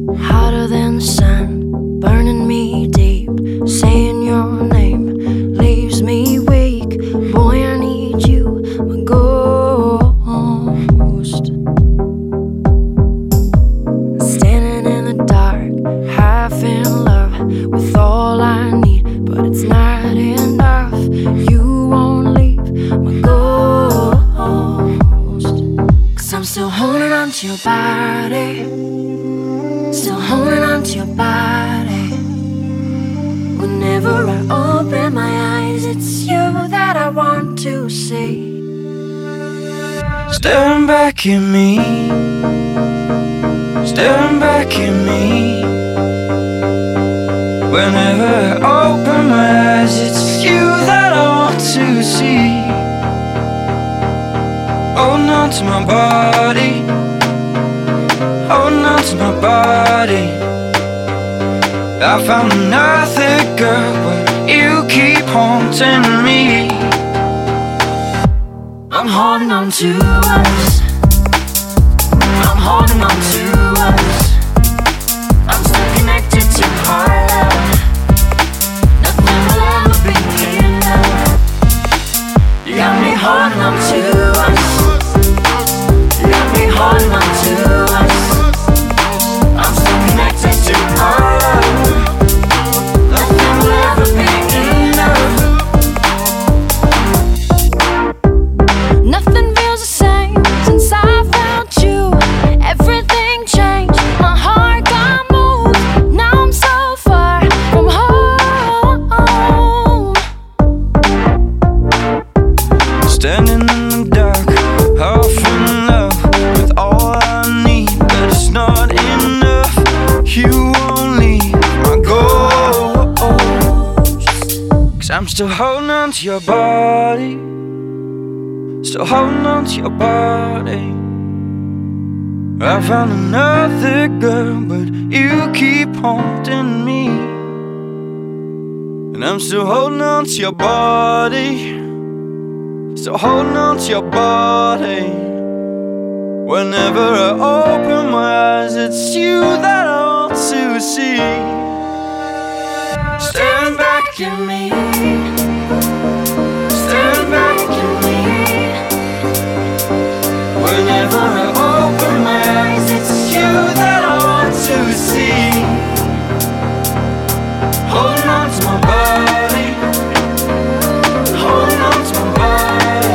Hotter than the sun, burning me deep. Saying your name leaves me weak. Boy, I need you, my ghost. Standing in the dark, half in love with all I need, but it's not enough. You won't leave, my ghost. 'Cause I'm still holding on to your body. Still holding on to your body. Whenever I open my eyes, it's you that I want to see. Staring back at me, staring back at me. Whenever I open my eyes, it's you that I want to see. Holding on to my body, holding on to my body. I found another girl, but you keep haunting me. I'm holding on to us. I'm holding on to us. I'm still connected to our love. Nothing will ever be enough. You got me holding on to us. You got me holding on to us. I'm still connected to our love. Nothing will ever be enough. Nothing feels the same since I found you. Everything changed, my heart got moved. Now I'm so far from home. Standing in the dark, half in love with all I need, but it's not enough. You won't leave my ghost. 'Cause I'm still holding on to your body, still holding on to your body. I found another girl, but you keep haunting me. And I'm still holding on to your body, still holding on to your body. Whenever I open my eyes, it's you that I want to see. Staring back at me, staring back at me. Whenever I open my eyes, it's you that I want to see. Holding on to my body, holding on to my body.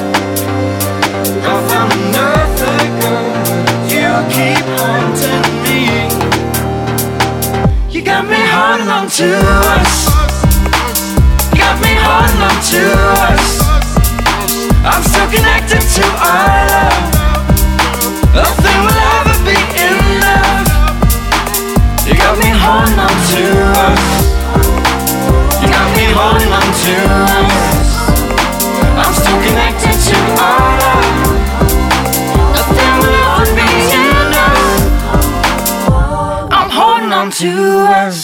I found another girl, you keep haunting me. You got me holding on to us. You got me holding on to us. I'm still connected to our love. Nothing will ever be enough. You got me holding on to us. You got me holding on to us. I'm still connected to our love. Nothing will ever be enough. I'm holding on to us.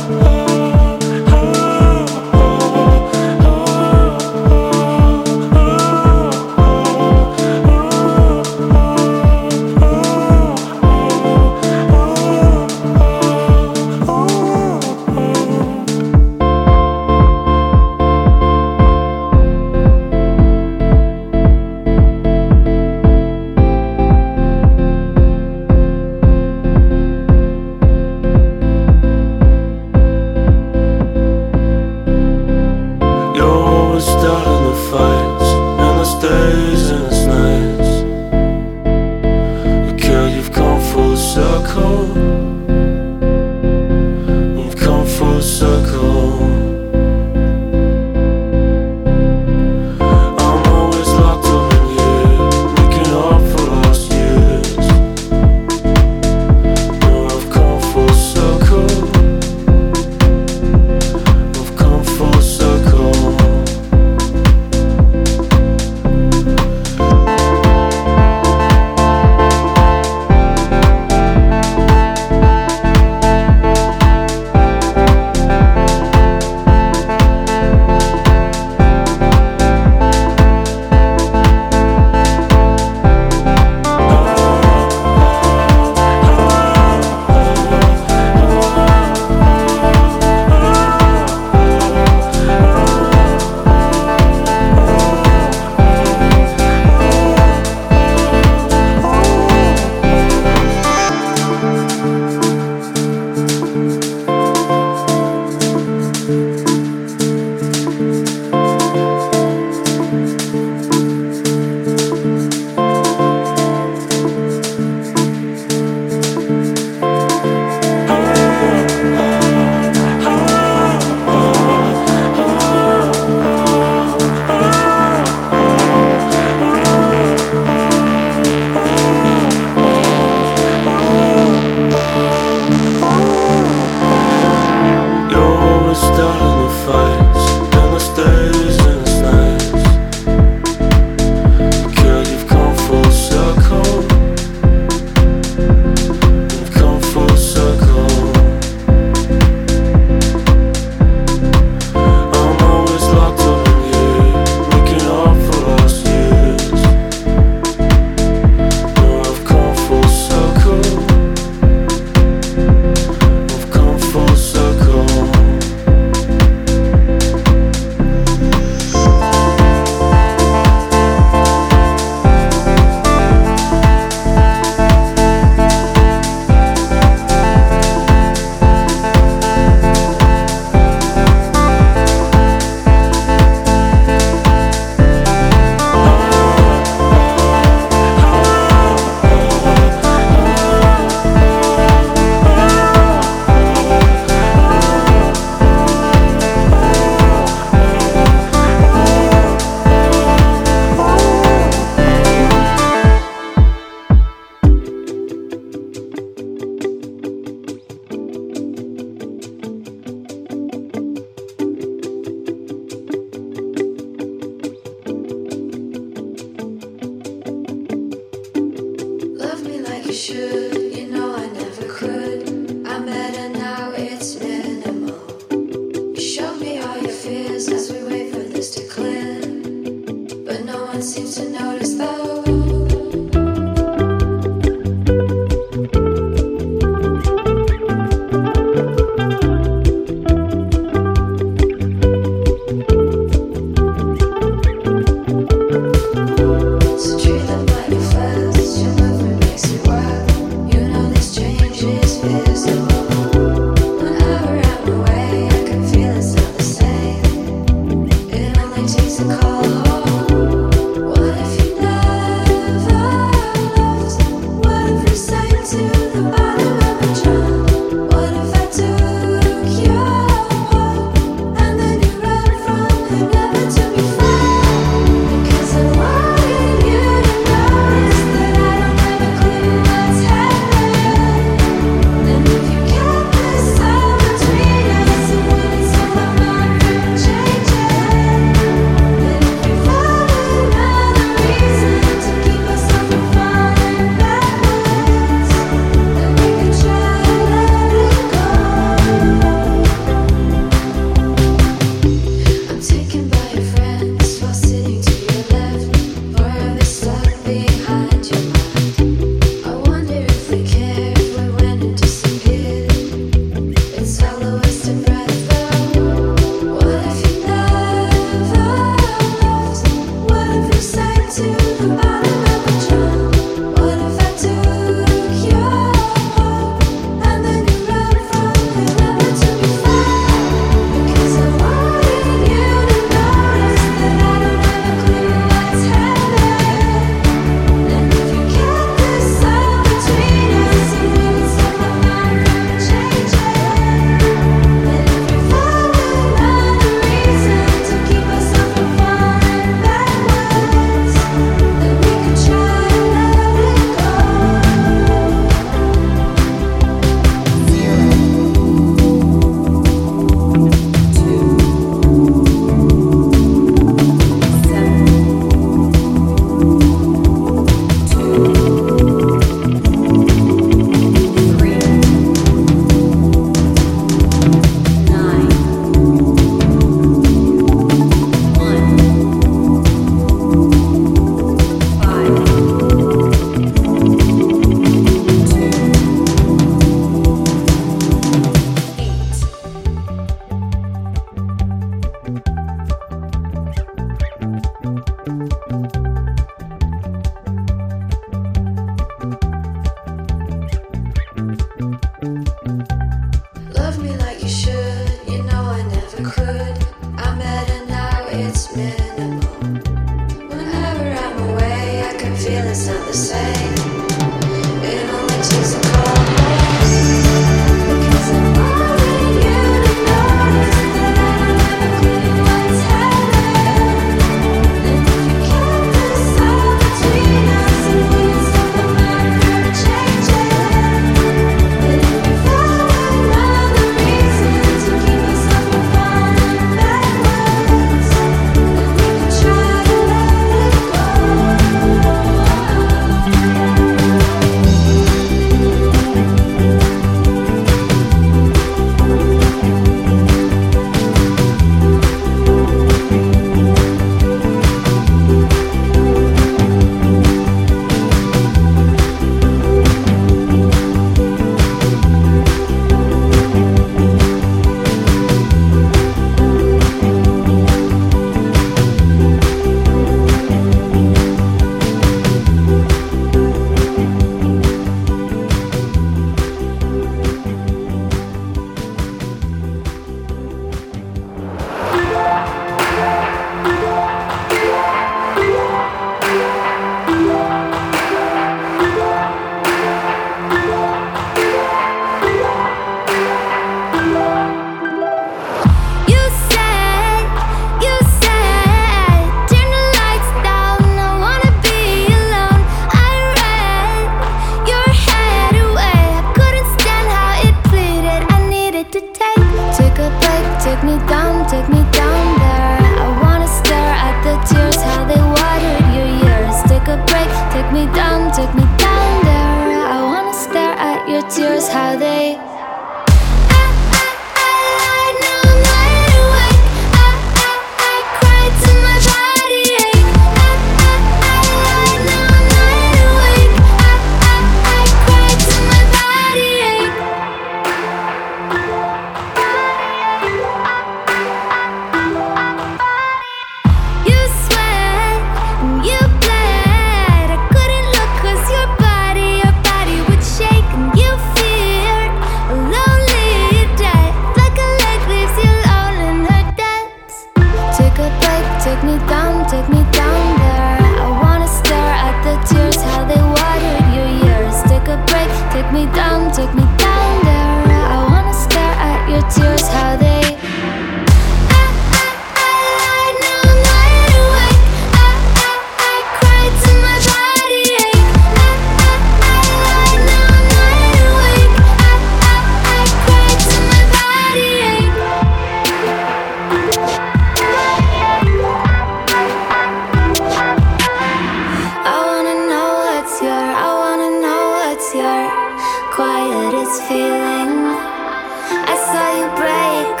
Quietest feeling. I saw you break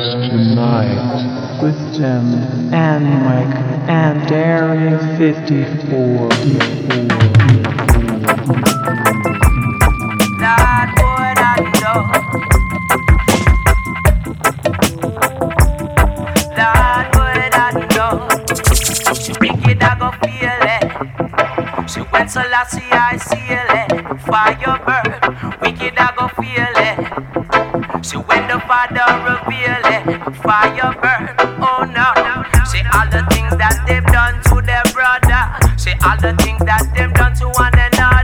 House tonight with Tim and Mike and Area 54. That boy that dog. That boy that dog. She wicked, I go feel it. She went so lassie, I seal it. Fire burn, wicked, I go feel it. She went the father reveal it. Fire burn, oh no. Say all the things that they've done to their brother. Say all the things that they've done to one another.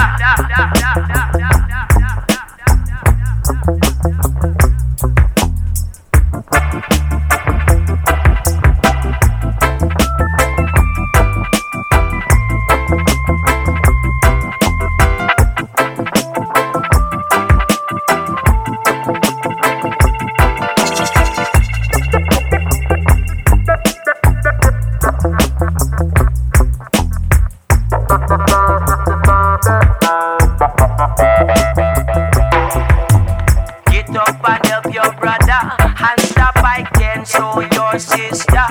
Get up and help your brother, and stop I can show your sister.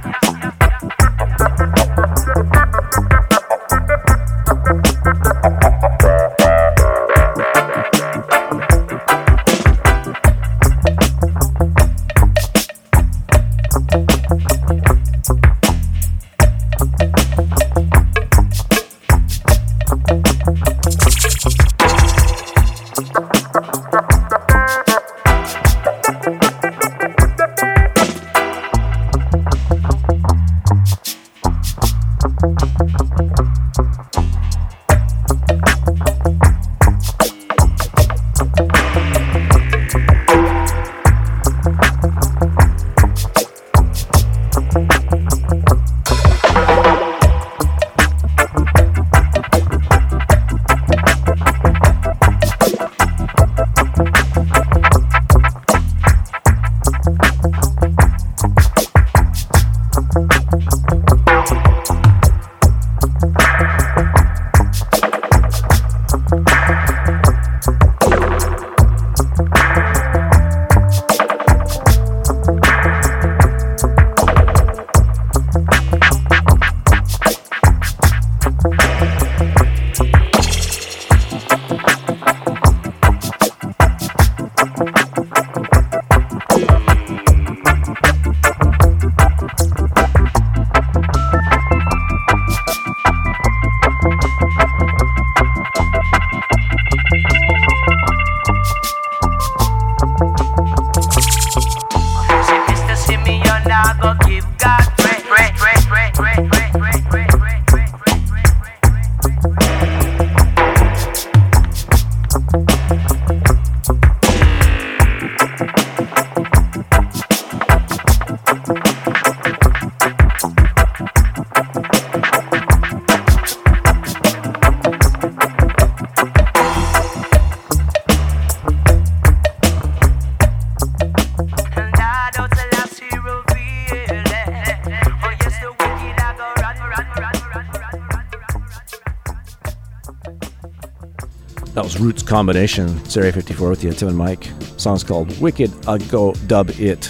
That was Roots Combination. It's Area 54 with you, Tim and Mike. The song's called Wicked, Go Dub It.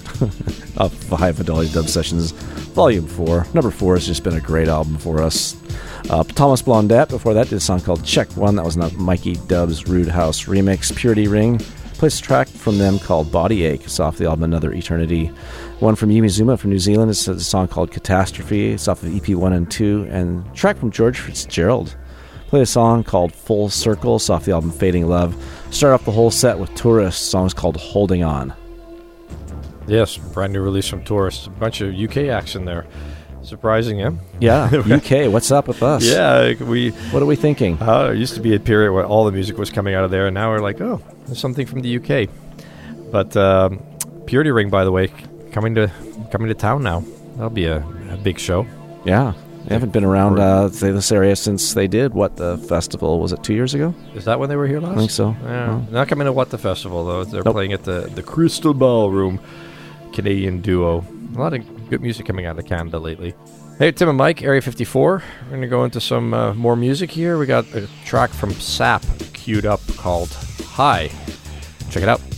Off the High Fidelity Dub Sessions, Volume 4. Number 4 has just been a great album for us. Thomas Blondette, before that, did a song called Check One. That was Mikey Dub's Rude House remix. Purity Ring plays a track from them called Body Ache. It's off the album Another Eternity. One from Yumi Zuma from New Zealand is a song called Catastrophe. It's off of EP 1 and 2. And a track from George Fitzgerald. Played a song called Full Circle. It's off the album Fading Love. Start off the whole set with Tourist. Songs called Holding On. Yes, brand new release from Tourist. A bunch of UK acts in there. Surprising, yeah? Yeah, UK. What's up with us? Yeah, What are we thinking? There used to be a period where all the music was coming out of there, and now we're like, oh, there's something from the UK. But Purity Ring, by the way, coming to town now. That'll be a big show. Yeah. They haven't been around this area since they did, the festival? Was it 2 years ago? Is that when they were here last? I think so. Yeah. Well. Not coming to the festival, though. They're Nope. playing at the Crystal Ballroom. Canadian duo. A lot of good music coming out of Canada lately. Hey, Tim and Mike, Area 54. We're going to go into some more music here. We got a track from Sap queued up called High. Check it out.